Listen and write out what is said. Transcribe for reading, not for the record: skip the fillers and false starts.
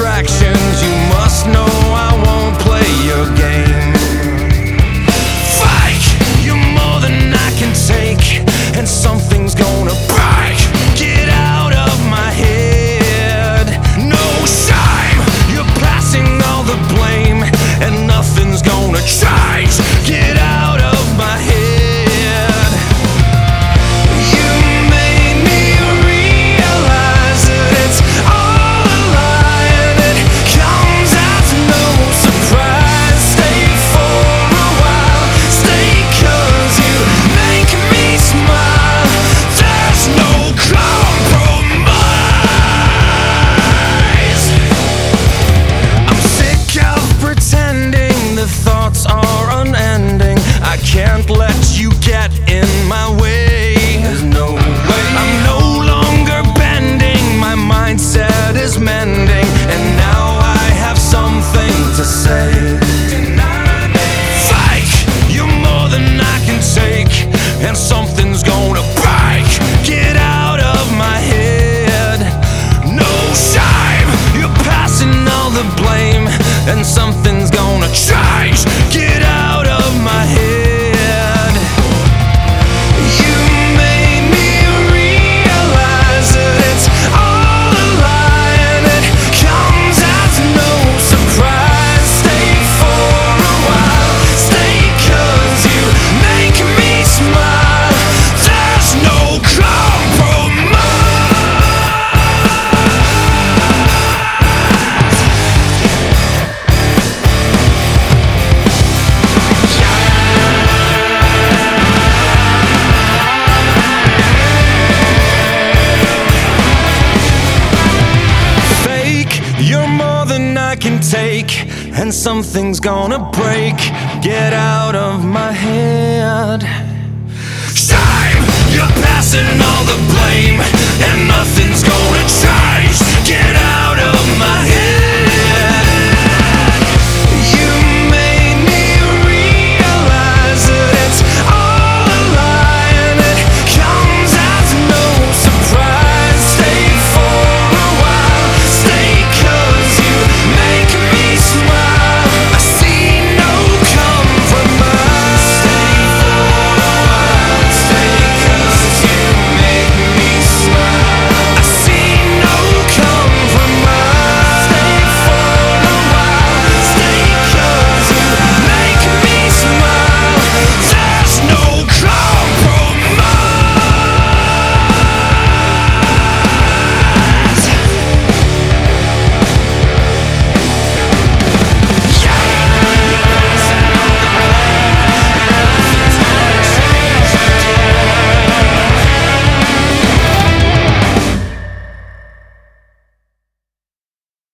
distractions. You must know I won't play your game. Fake, you're more than I can take, and something's gonna break. Get out of my head. No shame, you're passing all the blame, and nothing's gonna change. Get out of my head. You made me realize that it's all a lie, and it comes as no surprise. Stay for a while, stay 'cause you make me smile. There's no compromise. I'm sick of pretending the thoughts are unending. I can't let you get in my way. There's no way. I'm no longer bending, my mindset is mending, and now I have something to say. Fake, you're more than I can take, and something's gonna break. Get out of my head. No shame, you're passing all the blame, and something's gonna change. Get out of my head. You made me realize that it's all a lie, and it comes as no surprise. Stay for a while, stay 'cause you make me smile. There's no compromise. Fake, you're more than I can take, and something's gonna break. Get out of my head. Shame, you're passing all the blame, and nothing